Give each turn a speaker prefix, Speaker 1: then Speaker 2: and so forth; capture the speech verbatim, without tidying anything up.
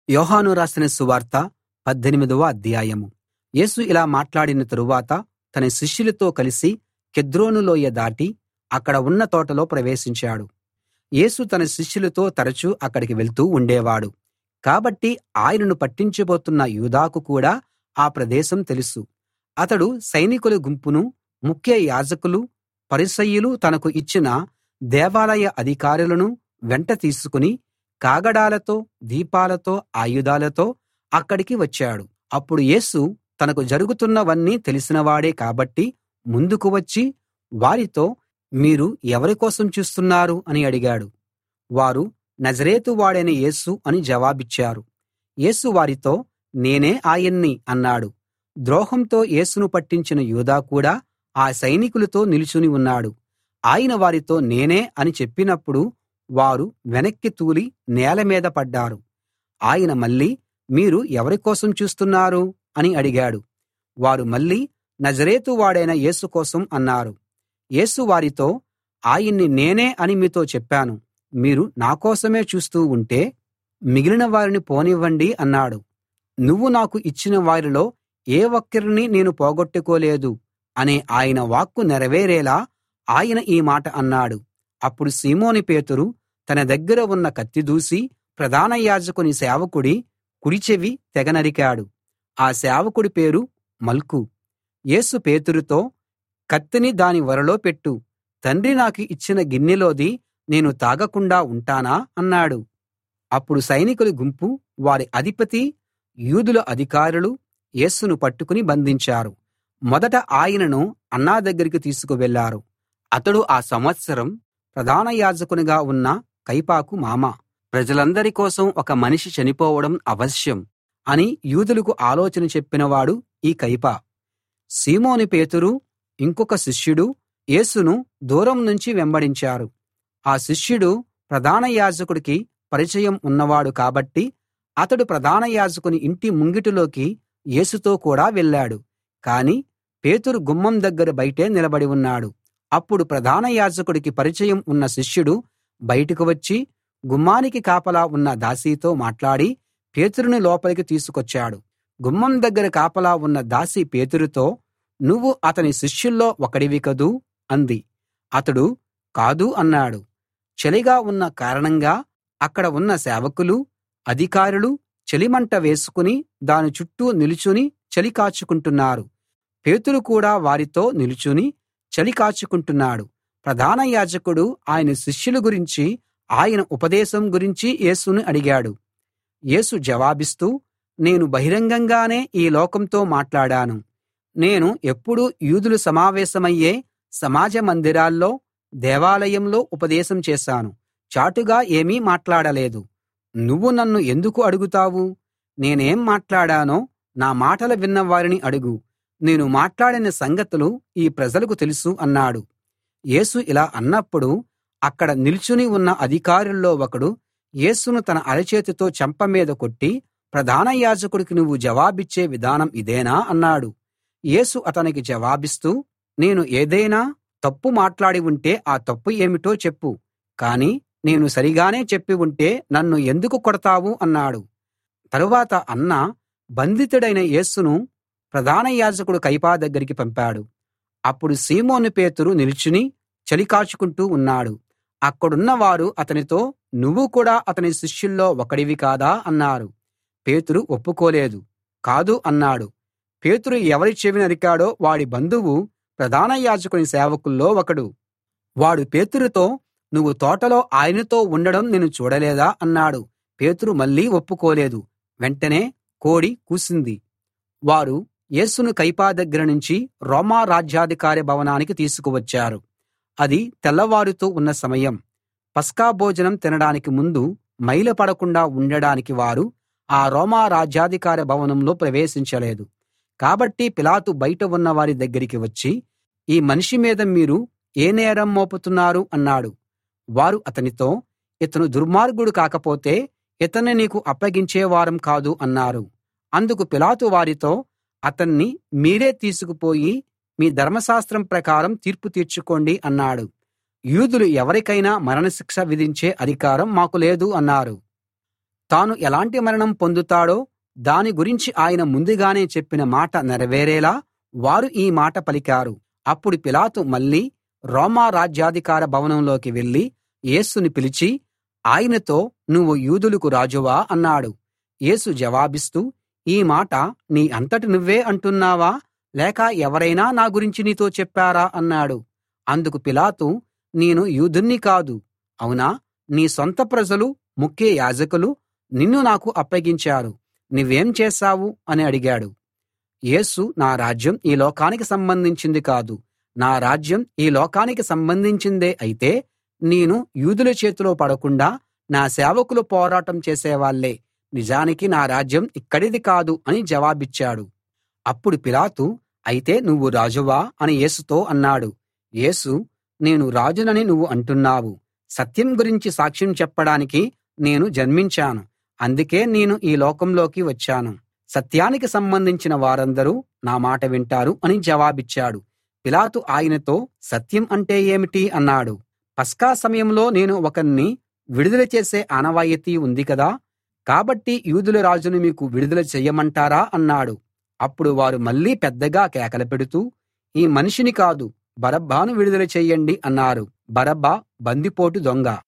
Speaker 1: యోహాను రాసిన సువార్త పద్దెనిమిదవ అధ్యాయం. యేసు ఇలా మాట్లాడిన తరువాత తన శిష్యులతో కలిసి కెద్రోను లోయ దాటి అక్కడ ఉన్న తోటలో ప్రవేశించాడు. యేసు తన శిష్యులతో తరచూ అక్కడికి వెళ్తూ ఉండేవాడు కాబట్టి ఆయనను పట్టించబోతున్న యూదాకు కూడా ఆ ప్రదేశం తెలుసు. అతడు సైనికుల గుంపును, ముఖ్య యాజకులు, పరిసయ్యులు తనకు ఇచ్చిన దేవాలయ అధికారులను వెంట తీసుకుని కాగడాలతో, దీపాలతో, ఆయుధాలతో అక్కడికి వచ్చాడు. అప్పుడు యేసు తనకు జరుగుతున్నవన్నీ తెలిసినవాడే కాబట్టి ముందుకు వచ్చి వారితో, మీరు ఎవరి కోసం చూస్తున్నారు అని అడిగాడు. వారు నజరేతు వాడైన యేసు అని జవాబిచ్చారు. యేసు వారితో, నేనే ఆయన్ని అన్నాడు. ద్రోహంతో యేసును పట్టించిన యూదా కూడా ఆ సైనికులతో నిలుచుని ఉన్నాడు. ఆయన వారితో నేనే అని చెప్పినప్పుడు వారు వెనక్కి తూలి నేల మీద పడ్డారు. ఆయన మళ్ళీ, మీరు ఎవరి కోసం చూస్తున్నారు అని అడిగాడు. వారు మళ్ళీ నజరేతు వాడైన యేసు కోసం అన్నారు. యేసు వారితో, ఆయన్ని నేనే అని మీతో చెప్పాను. మీరు నా కోసమే చూస్తూ ఉంటే మిగిలిన వారిని పోనివ్వండి అన్నాడు. నువ్వు నాకు ఇచ్చిన వారిలో ఏ ఒక్కరినీ నేను పోగొట్టుకోలేదు అనే ఆయన వాక్కు నెరవేరేలా ఆయన ఈ మాట అన్నాడు. అప్పుడు సీమోను పేతురు తన దగ్గర ఉన్న కత్తి దూసి ప్రధాన యాజకుని సేవకుడి కుడి చెవి తెగ నరికాడు. ఆ సేవకుడి పేరు మల్కు. యేసు పేతురుతో, కత్తిని దాని ఒరలో పెట్టు. తండ్రి నాకు ఇచ్చిన గిన్నెలోది నేను తాగకుండా ఉంటానా అన్నాడు. అప్పుడు సైనికుల గుంపు, వారి అధిపతి, యూదుల అధికారులు యేసును పట్టుకుని బంధించారు. మొదట ఆయనను అన్నా దగ్గరికి తీసుకువెళ్లారు. అతడు ఆ సంవత్సరం ప్రధాన యాజకునిగా ఉన్న కయపకు మామ. ప్రజలందరి కోసం ఒక మనిషి చనిపోవడం అవశ్యం అని యూదులకు ఆలోచన చెప్పినవాడు ఈ కయప. సీమోను పేతురు, ఇంకొక శిష్యుడు యేసును దూరం నుంచి వెంబడించారు. ఆ శిష్యుడు ప్రధాన యాజకుడికి పరిచయం ఉన్నవాడు కాబట్టి అతడు ప్రధాన యాజకుని ఇంటి ముంగిటిలోకి యేసుతో కూడా వెళ్ళాడు. కాని పేతురు గుమ్మం దగ్గర బయటే నిలబడి ఉన్నాడు. అప్పుడు ప్రధాన యాజకుడికి పరిచయం ఉన్న శిష్యుడు బయటకు వచ్చి గుమ్మానికి కాపలా ఉన్న దాసీతో మాట్లాడి పేతురుని లోపలికి తీసుకొచ్చాడు. గుమ్మం దగ్గర కాపలా ఉన్న దాసీ పేతురుతో, నువ్వు అతని శిష్యుల్లో ఒకడివి కదూ అంది. అతడు కాదు అన్నాడు. చలిగా ఉన్న కారణంగా అక్కడ ఉన్న సేవకులు, అధికారులు చలిమంట వేసుకుని దాని చుట్టూ నిలుచుని చలి కాచుకుంటున్నారు. పేతురు కూడా వారితో నిలుచుని చలి కాచుకుంటున్నాడు. ప్రధాన యాజకుడు ఆయన శిష్యుల గురించి, ఆయన ఉపదేశం గురించి యేసును అడిగాడు. యేసు జవాబిస్తూ, నేను బహిరంగంగానే ఈ లోకంతో మాట్లాడాను. నేను ఎప్పుడూ యూదులు సమావేశమయ్యే సమాజ మందిరాల్లో, దేవాలయంలో ఉపదేశం చేశాను. చాటుగా ఏమీ మాట్లాడలేదు. నువ్వు నన్ను ఎందుకు అడుగుతావు? నేనేం మాట్లాడానో నా మాటలు విన్న వారిని అడుగు. నేను మాట్లాడిన సంగతులు ఈ ప్రజలకు తెలుసు అన్నాడు. యేసు ఇలా అన్నప్పుడు అక్కడ నిల్చుని ఉన్న అధికారుల్లో ఒకడు యేసును తన అరచేతితో చెంప మీద కొట్టి, ప్రధాన యాజకుడికి నువ్వు జవాబిచ్చే విధానం ఇదేనా అన్నాడు. యేసు అతనికి జవాబిస్తూ, నేను ఏదైనా తప్పు మాట్లాడి ఉంటే ఆ తప్పు ఏమిటో చెప్పు. కాని నేను సరిగానే చెప్పి ఉంటే నన్ను ఎందుకు కొడతావు అన్నాడు. తరువాత అన్న బంధితుడైన యేసును ప్రధాన యాజకుడు కయప దగ్గరికి పంపాడు. అప్పుడు సీమోను పేతురు నిల్చుని చలి కాచుకుంటూ ఉన్నాడు. అక్కడున్న వారు అతనితో, నువ్వు కూడా అతని శిష్యుల్లో ఒకడివి కాదా అన్నారు. పేతురు ఒప్పుకోలేదు. కాదు అన్నాడు. పేతురు ఎవరి చెవి నరికాడో వాడి బంధువు ప్రధాన యాజకుని సేవకుల్లో ఒకడు. వాడు పేతురుతో, నువ్వు తోటలో ఆయనతో ఉండడం నేను చూడలేదా అన్నాడు. పేతురు మళ్ళీ ఒప్పుకోలేదు. వెంటనే కోడి కూసింది. వారు యేసును కయప దగ్గర నుంచి రోమా రాజ్యాధికారి భవనానికి తీసుకువచ్చారు. అది తెల్లవారుతూ ఉన్న సమయం. పస్కా భోజనం తినడానికి ముందు మైల పడకుండా ఉండడానికి వారు ఆ రోమా రాజ్యాధికారి భవనంలో ప్రవేశించలేదు. కాబట్టి పిలాతు బయట ఉన్న వారి దగ్గరికి వచ్చి, ఈ మనిషి మీద మీరు ఏ నేరం మోపుతున్నారు అన్నాడు. వారు అతనితో, ఇతను దుర్మార్గుడు కాకపోతే ఇతన్ని నీకు అప్పగించేవారం కాదు అన్నారు. అందుకు పిలాతు వారితో, అతన్ని మీరే తీసుకుపోయి మీ ధర్మశాస్త్రం ప్రకారం తీర్పు తీర్చుకోండి అన్నాడు. యూదులు ఎవరికైనా మరణశిక్ష విధించే అధికారం మాకు లేదు అన్నారు. తాను ఎలాంటి మరణం పొందుతాడో దాని గురించి ఆయన ముందుగానే చెప్పిన మాట నెరవేరేలా వారు ఈ మాట పలికారు. అప్పుడు పిలాతు మళ్ళీ రోమా రాజ్యాధికార భవనంలోకి వెళ్ళి యేసుని పిలిచి ఆయనతో, నువ్వు యూదులకు రాజువా అన్నాడు. యేసు జవాబిస్తూ, ఈ మాట నీ అంతట నువ్వే అంటున్నావా, లేక ఎవరైనా నా గురించి నీతో చెప్పారా అన్నాడు. అందుకు పిలాతు, నేను యూదుణ్ణి కాదు. అవునా, నీ సొంత ప్రజలు, ముఖ్య యాజకులు నిన్ను నాకు అప్పగించారు. నువ్వేం చేశావు అని అడిగాడు. యేసు, నా రాజ్యం ఈ లోకానికి సంబంధించింది కాదు. నా రాజ్యం ఈ లోకానికి సంబంధించిందే అయితే నేను యూదుల చేతిలో పడకుండా నా సేవకులు పోరాటం చేసేవాళ్ళే. నిజానికి నా రాజ్యం ఇక్కడిది కాదు అని జవాబిచ్చాడు. అప్పుడు పిలాతు, అయితే నువ్వు రాజువా అని యేసుతో అన్నాడు. యేసు, నేను రాజునని నువ్వు అంటున్నావు. సత్యం గురించి సాక్ష్యం చెప్పడానికి నేను జన్మించాను. అందుకే నేను ఈ లోకంలోకి వచ్చాను. సత్యానికి సంబంధించిన వారందరూ నా మాట వింటారు అని జవాబిచ్చాడు. పిలాతు ఆయనతో, సత్యం అంటే ఏమిటి అన్నాడు. పస్కా సమయంలో నేను ఒకణ్ణి విడుదల చేసే ఆనవాయితీ ఉంది కదా, కాబట్టి యూదుల రాజును మీకు విడుదల చెయ్యమంటారా అన్నాడు. అప్పుడు వారు మళ్ళీ పెద్దగా కేకలు పెడుతూ, ఈ మనిషిని కాదు, బరబ్బను విడుదల చెయ్యండి అన్నారు. బరబ్బ బందిపోటు దొంగ.